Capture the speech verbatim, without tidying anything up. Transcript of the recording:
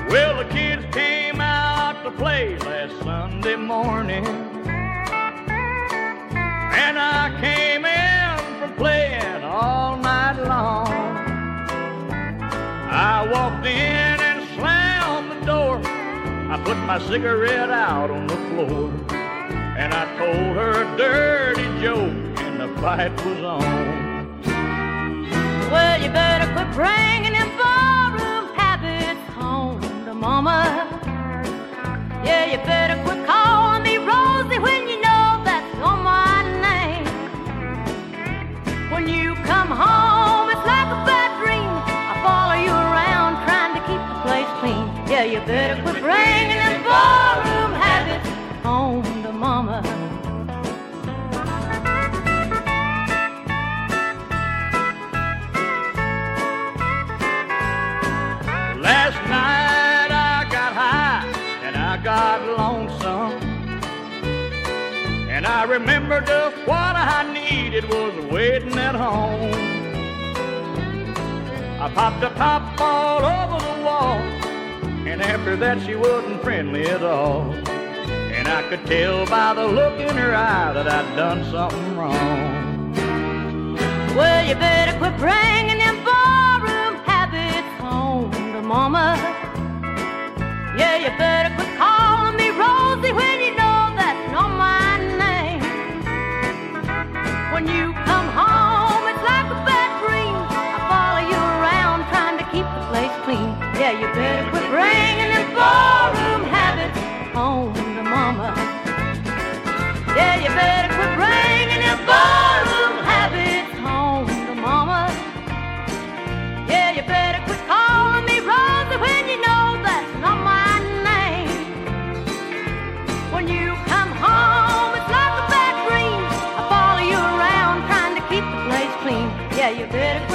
Well, the kids came out to play last Sunday morning, and I came in from playing all night long. I walked in and slammed the door. I put my cigarette out on the floor, and I told her a dirty joke, and the fight was on. Well, you better quit bringing them ballroom habits home to Mama. Yeah, you better quit calling me Rosie when you know that's not my name. When you come home, it's like a bad dream. I follow you around trying to keep the place clean. Yeah, you better quit bringing them ballroom habits home to Mama. Last night I got high and I got lonesome, and I remember just what I needed was waiting at home. I popped a top all over the wall, and after that she wasn't friendly at all. And I could tell by the look in her eye that I'd done something wrong. Well, you better quit bringing them ballroom habits home to Mama. Yeah, you better quit calling me Rosie when you know that's not my name. When you come home, it's like a bad dream. I follow you around trying to keep the place clean. Yeah, you better quit bringing them ballroom habits home to Mama. Yeah, you better quit bringing them ballroom habits home to Mama. Yeah, you better quit calling me Rosie when you know that's not my name. When you come home, it's like a bad dream. I follow you around trying to keep the place clean. Yeah, you better